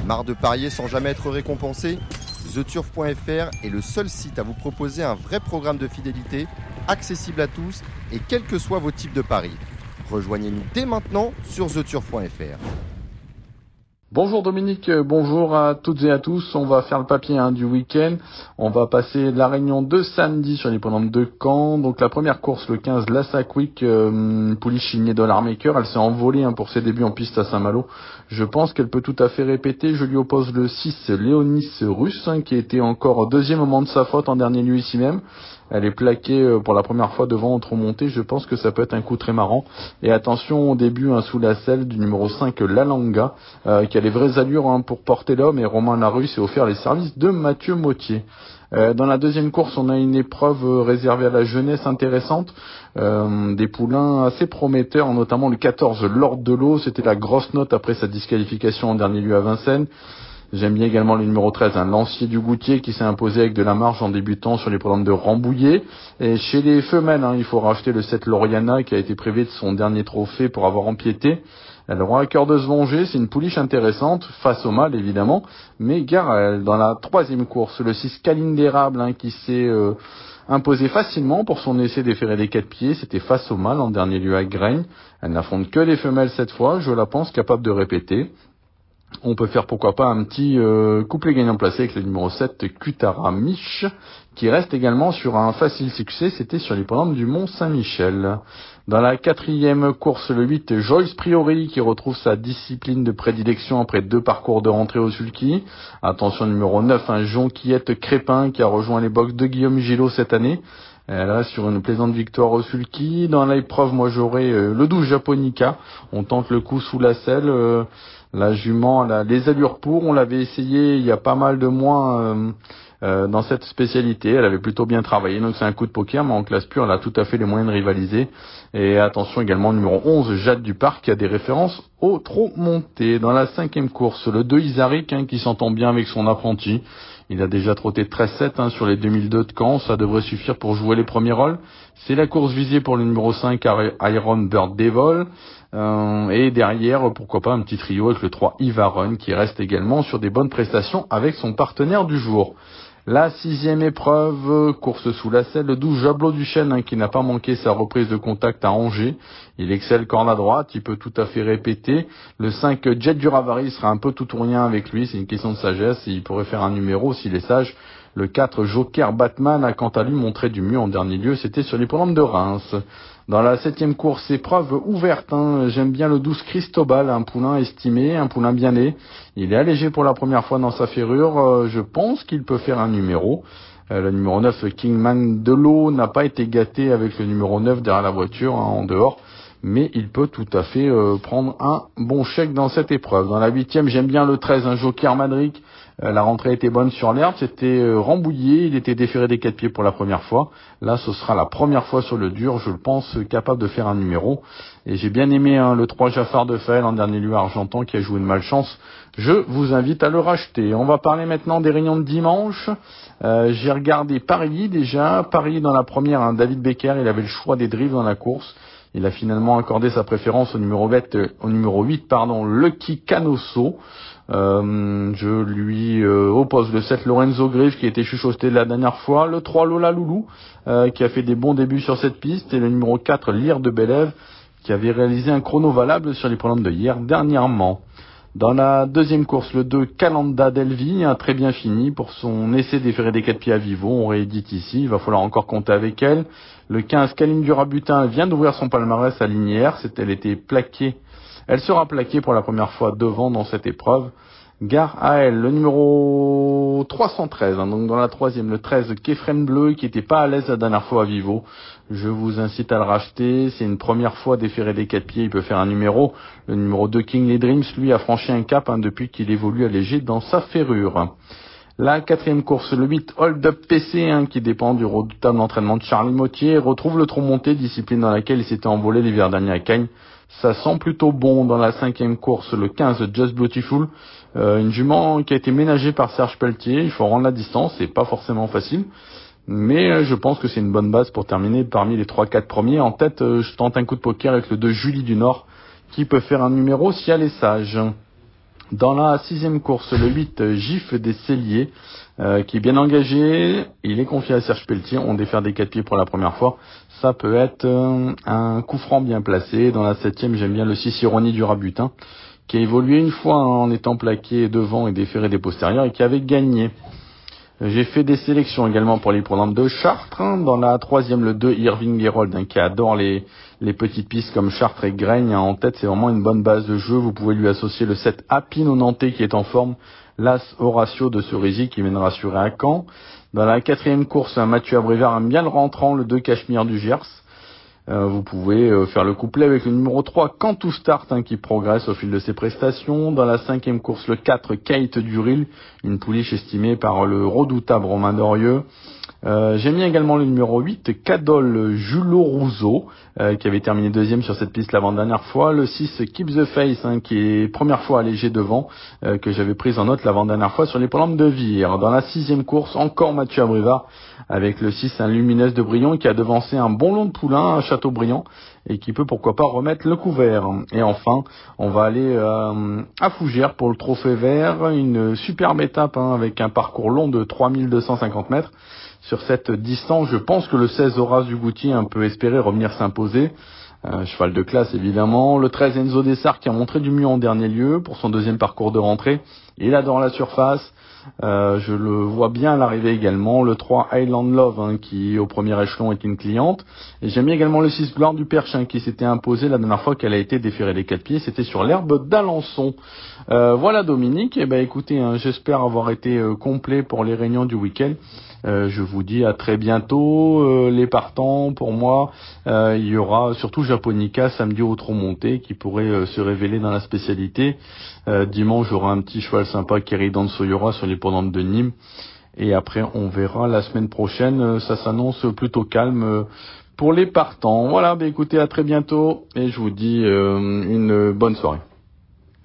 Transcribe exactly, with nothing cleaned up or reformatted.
Marre de parier sans jamais être récompensé ? The Turf point F R est le seul site à vous proposer un vrai programme de fidélité, accessible à tous et quels que soient vos types de paris. Rejoignez-nous dès maintenant sur The Turf point F R. Bonjour Dominique, bonjour à toutes et à tous. On va faire le papier hein, du week-end. On va passer la réunion de samedi sur l'hippodrome de Caen. Donc la première course, le quinze, la Sackwick, euh, pouliche signée Dollar Maker. Elle s'est envolée hein, pour ses débuts en piste à Saint-Malo. Je pense qu'elle peut tout à fait répéter. Je lui oppose le six, Léonis Russe, hein, qui était encore deuxième au moment de sa faute en dernier lieu ici même. Elle est plaquée pour la première fois devant en trop montée. Je pense que ça peut être un coup très marrant. Et attention au début hein, sous la selle du numéro cinq, Lalanga, euh, qui a les vraies allures hein, pour porter l'homme. Et Romain Larue s'est offert les services de Mathieu Mautier. Euh, dans la deuxième course, on a une épreuve réservée à la jeunesse intéressante. Euh, des poulains assez prometteurs, notamment le quatorze, Lord de l'Eau. C'était la grosse note après sa disqualification en dernier lieu à Vincennes. J'aime bien également le numéro treize, un Lancier du Goutier qui s'est imposé avec de la marge en débutant sur les programmes de Rambouillet. Et chez les femelles, hein, il faut racheter le sept Lauriana qui a été privé de son dernier trophée pour avoir empiété. Elle aura à cœur de se venger, c'est une pouliche intéressante, face au mâle évidemment, mais gare à elle. Dans la troisième course, le six Caline d'Érable hein, qui s'est euh, imposé facilement pour son essai d'efférer des quatre pieds, c'était face au mâle en dernier lieu à Graigne. Elle n'affronte que les femelles cette fois, je la pense capable de répéter. On peut faire pourquoi pas un petit euh, couplet gagnant placé avec le numéro sept, Kutara Mich, qui reste également sur un facile succès, c'était sur l'hippodrome du Mont-Saint-Michel. Dans la quatrième course, le huit, Joyce Priori, qui retrouve sa discipline de prédilection après deux parcours de rentrée au sulky. Attention numéro neuf, un Jonquillette Crépin, qui a rejoint les box de Guillaume Gillot cette année. Elle reste sur une plaisante victoire au sulky. Dans l'épreuve, moi j'aurais euh, le douze Japonica. On tente le coup sous la selle. Euh, La jument, la, les allures pour, on l'avait essayé il y a pas mal de mois euh, euh, dans cette spécialité. Elle avait plutôt bien travaillé, donc c'est un coup de poker, mais en classe pure, elle a tout à fait les moyens de rivaliser. Et attention également, numéro onze, Jade Duparc, qui a des références au trop monté. Dans la cinquième course, le deux Isaric, hein, qui s'entend bien avec son apprenti. Il a déjà trotté treize sept hein, sur les deux mille deux de Caen, ça devrait suffire pour jouer les premiers rôles. C'est la course visée pour le numéro cinq, Iron Bird Devil. Euh, et derrière, pourquoi pas un petit trio avec le trois Ivaron qui reste également sur des bonnes prestations avec son partenaire du jour. La sixième épreuve, course sous la selle, le douze Jablot du Chêne hein, qui n'a pas manqué sa reprise de contact à Angers. Il excelle corne à droite, il peut tout à fait répéter. Le cinq Jet du Ravari sera un peu tout ou rien avec lui, c'est une question de sagesse et il pourrait faire un numéro s'il est sage. Le quatre Joker Batman a quant à lui montré du mieux en dernier lieu, c'était sur l'hippodrome de Reims. Dans la septième course, épreuve ouverte, hein, j'aime bien le douze Cristobal, un poulain estimé, un poulain bien né. Il est allégé pour la première fois dans sa ferrure, euh, je pense qu'il peut faire un numéro. Euh, le numéro neuf, Kingman de l'eau, n'a pas été gâté avec le numéro neuf derrière la voiture, hein, en dehors. Mais il peut tout à fait euh, prendre un bon chèque dans cette épreuve. Dans la huitième, j'aime bien le treize, un Joker Madric. Euh, la rentrée était bonne sur l'herbe, c'était euh, Rambouillet, il était déféré des quatre pieds pour la première fois. Là, ce sera la première fois sur le dur, je le pense, euh, capable de faire un numéro. Et j'ai bien aimé hein, le trois Jaffar de Faël en dernier lieu à Argentan qui a joué une malchance. Je vous invite à le racheter. On va parler maintenant des réunions de dimanche. Euh, j'ai regardé Paris déjà. Paris dans la première, hein, David Becker, il avait le choix des drifts dans la course. Il a finalement accordé sa préférence au numéro huit, euh, au numéro huit pardon, Lucky Canosso. Euh, je lui euh, oppose le sept Lorenzo Griff qui a été chuchoté la dernière fois, le trois Lola Loulou euh, qui a fait des bons débuts sur cette piste et le numéro quatre Lyre de Bélève qui avait réalisé un chrono valable sur les programmes de hier dernièrement. Dans la deuxième course, le deux Calanda Delvi a très bien fini pour son essai d'efférer des quatre pieds à Vivo. On réédite ici, il va falloir encore compter avec elle. Le quinze Caline du Rabutin vient d'ouvrir son palmarès à Linière, elle était plaquée. Elle sera plaquée pour la première fois devant dans cette épreuve. Gare à elle, le numéro trois cent treize, hein, donc dans la troisième, le treize Kefren Bleu qui était pas à l'aise la dernière fois à Vivo. Je vous incite à le racheter, c'est une première fois déféré des quatre pieds, il peut faire un numéro. Le numéro deux Kingly Dreams, lui, a franchi un cap hein, depuis qu'il évolue allégé dans sa ferrure. La quatrième course, le huit Hold Up P C, hein, qui dépend du redoutable entraînement de Charlie Mottier, retrouve le trot monté, discipline dans laquelle il s'était envolé l'hiver dernier à Cagnes. Ça sent plutôt bon. Dans la cinquième course, le quinze Just Beautiful, euh, une jument qui a été ménagée par Serge Pelletier. Il faut rendre la distance, c'est pas forcément facile, mais euh, je pense que c'est une bonne base pour terminer parmi les trois quatre premiers. En tête, euh, je tente un coup de poker avec le deux Julie du Nord, qui peut faire un numéro si elle est sage. Dans la sixième course, le huit, Gif des Celliers, euh, qui est bien engagé. Il est confié à Serge Pelletier. On défère des quatre pieds pour la première fois. Ça peut être euh, un coup franc bien placé. Dans la septième, j'aime bien le six, Ironie du Rabutin, qui a évolué une fois en étant plaqué devant et déféré des postérieurs et qui avait gagné. J'ai fait des sélections également pour les programmes de Chartres. Dans la troisième, le deux, Irving Gerold, hein, qui adore les, les petites pistes comme Chartres et Graigne. Hein, en tête, c'est vraiment une bonne base de jeu. Vous pouvez lui associer le sept, Apine au Nantais, qui est en forme. L'As Horatio de Cerisy, qui vient de rassurer à Caen. Dans la quatrième course, Mathieu Abrivard aime bien le rentrant, le deux, Cachemire du Gers. Euh, vous pouvez euh, faire le couplet avec le numéro trois, Quand tout start, hein, qui progresse au fil de ses prestations. Dans la cinquième course, le quatre, Kate Duril, une pouliche estimée par le redoutable Romain Dorieux. Euh, J'aime bien également le numéro huit, Cadol Julot Rousseau, euh, qui avait terminé deuxième sur cette piste l'avant-dernière fois. Le six, Keep the Face, hein, qui est première fois allégé devant, euh, que j'avais prise en note l'avant-dernière fois sur les programmes de Vire. Dans la sixième course, encore Mathieu Abrivard, avec le six, un Lumineuse de Brion, qui a devancé un bon lot de poulain à Châteaubriand, et qui peut pourquoi pas remettre le couvert. Et enfin, on va aller euh, à Fougères pour le Trophée Vert, une superbe étape, hein, avec un parcours long de trois mille deux cent cinquante mètres. Sur cette distance, je pense que le seize, Horace Dugoutier, hein, peut espérer revenir s'imposer. Euh, cheval de classe évidemment. Le treize, Enzo Dessart, qui a montré du mieux en dernier lieu pour son deuxième parcours de rentrée. Il adore la surface. Euh, je le vois bien à l'arrivée également. Le trois, Highland Love, hein, qui au premier échelon est une cliente. Et j'aime bien également le six, Gloire du Perche, hein, qui s'était imposé la dernière fois qu'elle a été déférée des quatre pieds. C'était sur l'herbe d'Alençon. Euh, voilà Dominique. Et eh ben écoutez, hein, j'espère avoir été euh, complet pour les réunions du week-end. Euh, je vous dis à très bientôt. Euh, les partants, pour moi, euh, il y aura surtout Japonica samedi au Trot-Monté qui pourrait euh, se révéler dans la spécialité. Euh, dimanche, j'aurai un petit cheval sympa qui est dans Soyora sur les pendantes de Nîmes. Et après, on verra la semaine prochaine. Euh, ça s'annonce plutôt calme euh, pour les partants. Voilà, bah, écoutez, à très bientôt et je vous dis euh, une bonne soirée.